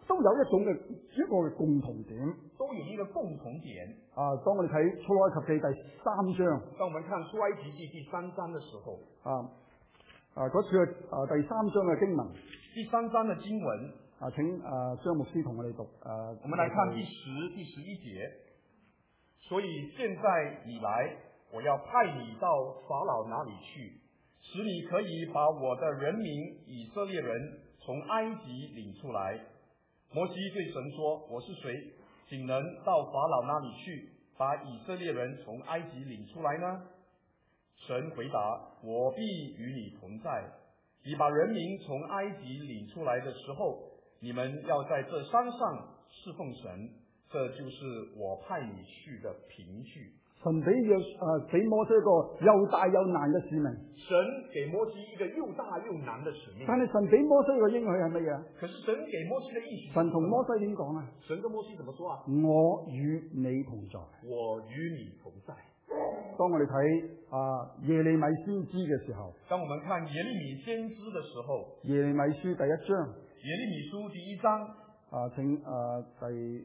都有一種嘅一個嘅共同點， 都有一個共同點。 啊，當我哋睇出埃及記第三章， 當我們看出埃及記第三章嘅時候， 啊啊嗰次嘅啊第三章嘅經文， 第三章嘅經文， 啊請啊張牧師同我哋讀，啊， 我們來看第十、第十一節。所以現在你來，我要派你到法老那裡去，使你可以把我的人民以色列人從埃及領出來。摩西對神說：我是誰，竟能到法老那裡去，把以色列人從埃及領出來呢？神回答：我必與你同在。你把人民從埃及領出來的時候，你們要在這山上侍奉神，這就是我派你去的憑據。 神俾約啊俾摩西一個又大又難嘅使命。 神給摩西一個又大又難的使命。 但係神俾摩西一個應許係乜嘢？ 可是神給摩西的應許， 神同摩西點講啊？ 神跟摩西怎麼說啊？ 我與你同在。 我與你同在。 當我哋睇啊耶利米先知嘅時候， 當我們看耶利米先知嘅時候， 耶利米書第一章， 耶利米書第一章， 啊請啊第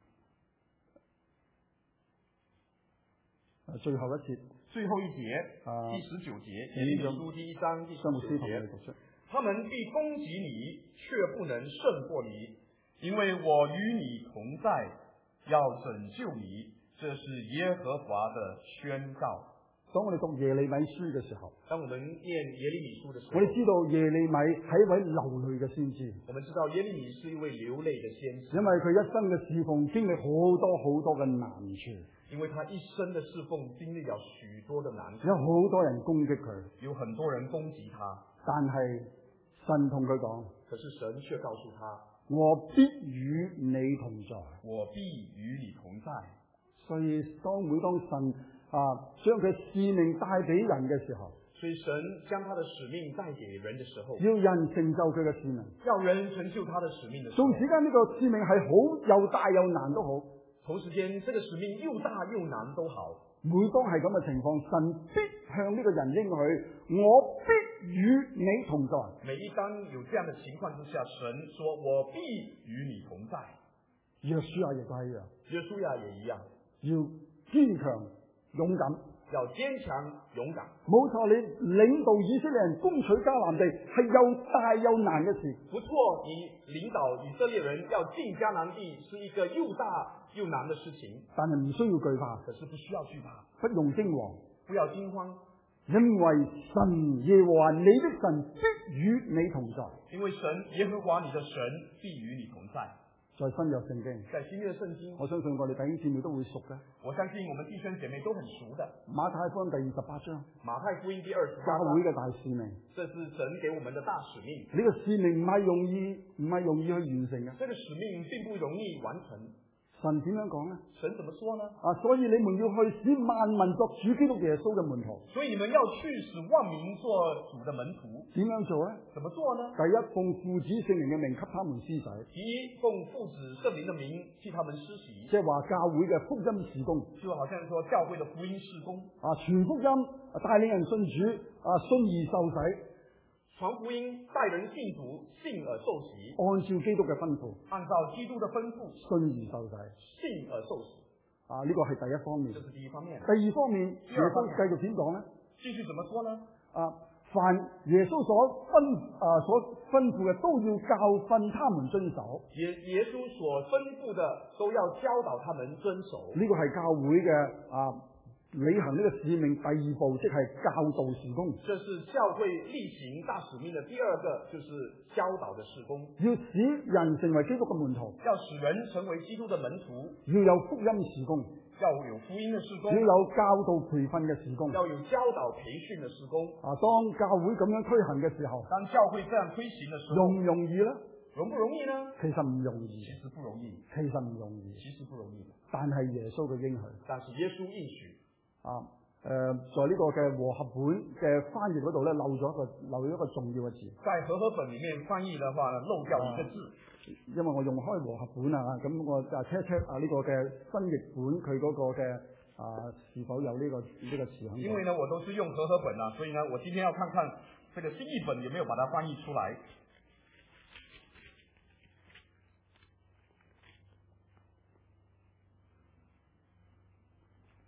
啊最後一節， 最後一節， 啊第十九節，耶利米書第一章第十九節，他們必攻擊你，卻不能勝過你，因為我與你同在，要拯救你。這是耶和華的宣告。 當我哋讀耶利米書嘅時候， 當我們念耶利米書嘅時候， 我哋知道耶利米係一位流淚嘅先知。 我們知道耶利米是一位流淚嘅先知， 因為佢一生嘅侍奉經歷好多好多嘅難處。 因為他一生嘅侍奉經歷了許多嘅難處， 有好多人攻擊佢， 有很多人攻擊他， 但係神同佢講， 可是神卻告訴他： 我必與你同在， 我必與你同在。 所以當每當神啊將佢使命帶俾人嘅時候， 所以神將他的使命帶給人的時候， 要人成就佢嘅使命， 要人成就他的使命的時候， 縱使間呢個使命係好又大又難都好， 同時間這個使命又大又難都好， 每當係咁嘅情況，神必向呢個人應許，我必與你同在。 每一當有這樣的情況之下，神說我必與你同在。 約書亞亦都係一樣， 約書亞也一樣， 要堅強勇敢， 要堅強勇敢。 冇錯，你領導以色列人攻取迦南地係又大又難嘅事。 不錯，你領導以色列人要進迦南地是一個又大又難的事情， 但係唔需要懼怕， 可是不需要懼怕， 不用驚惶， 不要驚慌， 因為神耶和華你的神必與你同在。 因為神耶和華你的神必與你同在。 在新約聖經， 在新約聖經， 我相信我哋弟兄姊妹都會熟嘅。 我相信我們弟兄姐妹都很熟的。 馬太福音第二十八章， 馬太福音第二十八教章， 會嘅大使命， 這是神給我們的大使命。 呢個使命唔係容易，唔係容易去完成嘅。 這個使命並不容易完成。 神點樣講呢？ 神怎麼說呢？ 啊，所以你們要去使萬民作主基督耶穌嘅門徒。 所以你們要去使萬民做主的門徒。 點樣做呢？ 怎麼做呢？ 第一，奉父子聖靈嘅名給他們施洗。 第一，奉父子聖靈的名替他們施洗。 即係話教會嘅福音事工。 就好像說教會的福音事工。 啊，傳福音，帶領人信主，啊，信而受洗。 傳福音，帶人信主，信而受洗， 按照基督嘅吩咐， 按照基督的吩咐， 信而受洗， 信而受洗。 啊，呢個係第一方面。 這是第一方面。 第二方面，耶穌繼續點講呢？ 繼續怎麼說呢？ 啊，凡耶穌所吩啊所吩咐嘅，都要教訓他們遵守。 耶耶穌所吩咐的，都要教導他們遵守。 呢個係教會嘅啊。履行呢個使命第二步，即係教導事工。 這是教會例行大使命的第二個，就是教導的事工。 要使人成為基督嘅門徒， 要使人成為基督的門徒， 要有福音事工， 要有福音的事工， 要有教導培訓嘅事工， 要有教導培訓的事工。 啊，當教會咁樣推行嘅時候， 當教會這樣推行的時候， 容唔容易呢？ 容不容易呢？ 其實唔容易， 其實不容易， 其實唔容易， 其實不容易。 但係耶穌嘅應許， 但是耶穌應許。 啊，誒、呃，在呢個嘅和合本嘅翻譯嗰度咧，漏咗一個漏咗一個重要嘅字。 在和合本裡面翻譯嘅話，漏掉一個字。 啊、因為我用開和合本啊，咁我就 check check 啊呢個嘅新譯本佢嗰個嘅啊是否有呢、這個呢、這個詞喺度。 因為呢，我都是用和合本啊，所以呢，我今天要看看這個新譯本有沒有把它翻譯出來。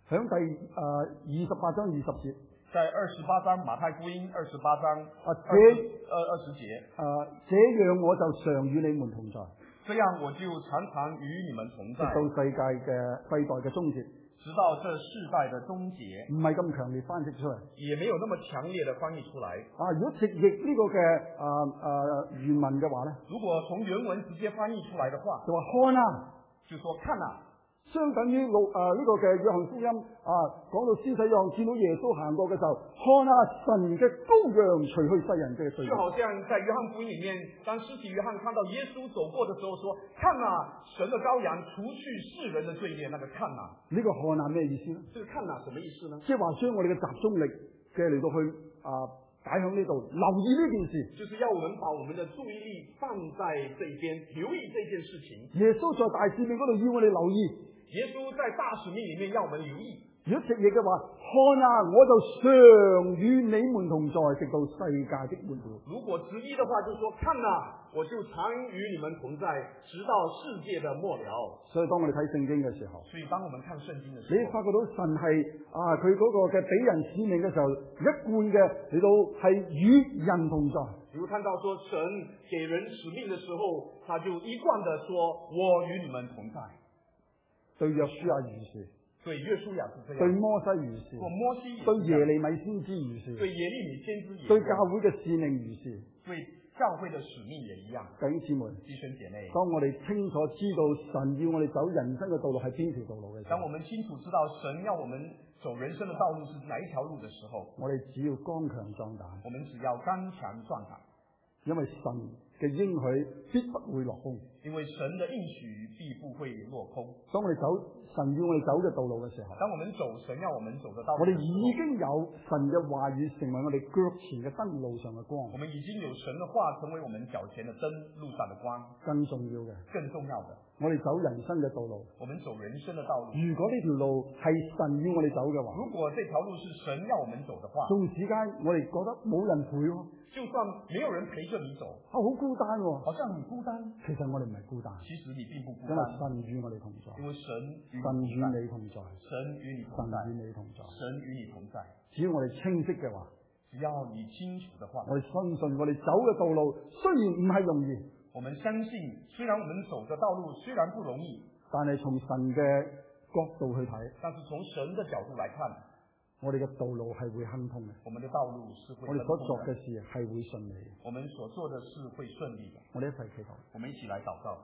響第誒二十八章二十節， 在二十八章馬太福音二十八章啊這二二十節， 誒這樣我就常與你們同在， 這樣我就常常與你們同在， 直到世界嘅世代嘅終結。 直到這世代的終結， 唔係咁強烈翻譯出嚟， 也沒有那麼強烈的翻譯出來。 啊，如果直譯呢個嘅誒誒原文嘅話咧， 如果從原文直接翻譯出來的話， 就話看啊， 就說看啊。 相等於路誒呢個嘅約翰福音啊，講到施洗約翰見到耶穌行過嘅時候，看啊，神嘅羔羊除去世人嘅罪。 就好像在約翰福音裡面，當施洗約翰看到耶穌走過的時候，說：看啊，神的羔羊除去世人的罪孽。那個看啊， 呢個看啊咩意思呢？ 這個看啊什麼意思呢？ 即係話將我哋嘅集中力嘅嚟到去啊擺喺呢度，留意呢件事。 就是要我們把我們的注意力放在這邊，留意這件事情。 耶穌在大使命嗰度要我哋留意。 耶穌在大使命裏面要我們留意。 如果直譯嘅話，看啊，我就常與你們同在，直到世界的末了。 如果直譯的話，就是說，看啊，我就常與你們同在，直到世界的末了。 所以當我哋睇聖經嘅時候， 所以當我們看聖經嘅時候， 你發覺到神係啊，佢嗰個嘅俾人使命嘅時候，一貫嘅嚟到係與人同在。 如果看到說神給人使命的時候，他就一貫的說，我與你們同在。 對約書亞如是， 對約書亞是這樣， 對摩西如是， 對摩西對耶利米先知如是， 對耶利米先知也， 對教會嘅使命如是， 對教會的使命也一樣。 弟兄姊妹， 弟兄姐妹， 當我哋清楚知道神要我哋走人生嘅道路係邊條道路嘅時候， 當我們清楚知道神要我們走人生的道路是哪一條路的時候， 我哋只要剛強壯膽， 我們只要剛強壯膽， 因為神嘅應許必不會落空， 因為神的應許必不會落空。 當我哋走神要我哋走嘅道路嘅時候， 當我們走神要我們走的道路， 我哋已經有神嘅話語成為我哋腳前嘅燈，路上嘅光。 我們已經有神的話成為我們腳前的燈，路上的光。 更重要嘅， 更重要的， 我哋走人生嘅道路， 我們走人生的道路。 如果呢條路係神要我哋走嘅話， 如果這條路是神要我們走的話， 縱使間我哋覺得冇人陪喎， 就算沒有人陪着你走， 啊好孤單喎， 好像很孤單。 其實我哋唔係孤單， 其實你並不孤因為單， 神與我哋同在， 因為神與神與你同在， 神與你同在， 神與你同在， 神與你同在。 只要我哋清晰嘅話， 只要你清楚的話， 我哋相信我哋走嘅道路雖然唔係容易， 我們相信雖然我們走的道路雖然不容易， 但係從神嘅角度去睇， 但是從神的角度來看， 我哋嘅道路係會亨通嘅， 我們的道路是會我哋所做嘅事係會順利嘅， 我們所做的事會順利的。 我哋一齊祈禱， 我們一起來禱告。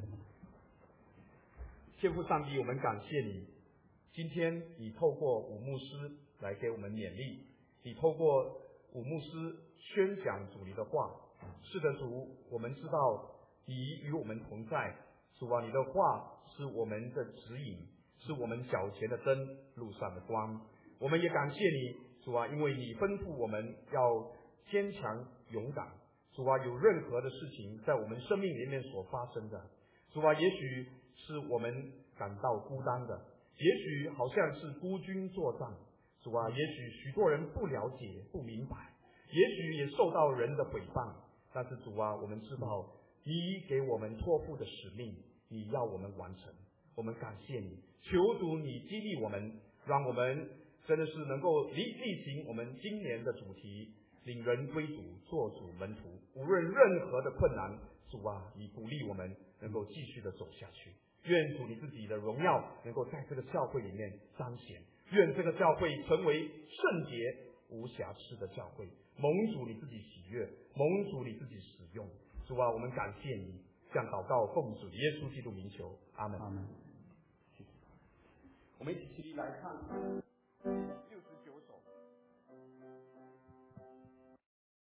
天父上帝，我們感謝你，今天你透過武牧師來給我們勉勵，你透過武牧師宣講主你的話。是的，主，我們知道你與我們同在，主啊，你的話是我們的指引，是我們腳前的燈，路上的光。我們也感謝你，主啊，因為你吩咐我們要堅強勇敢。主啊，有任何的事情在我們生命裡面所發生的，主啊，也許是我們感到孤單的，也許好像是孤軍作戰，主啊，也許許多人不了解不明白，也許也受到人的誹謗，但是主啊，我們知道你給我們托付的使命，你要我們完成，我們感謝你，求主你激勵我們，讓我們真的是能夠力力行我們今年的主題，領人歸主，做主門徒。無論任何的困難，主啊，你鼓勵我們能夠繼續的走下去。願主你自己的榮耀能夠在這個教會裏面彰顯，願這個教會成為聖潔無瑕疵的教會。蒙主你自己喜悅，蒙主你自己使用。主啊，我們感謝你，這樣禱告奉主耶穌基督名求，阿門。阿門。我們一起起立來看。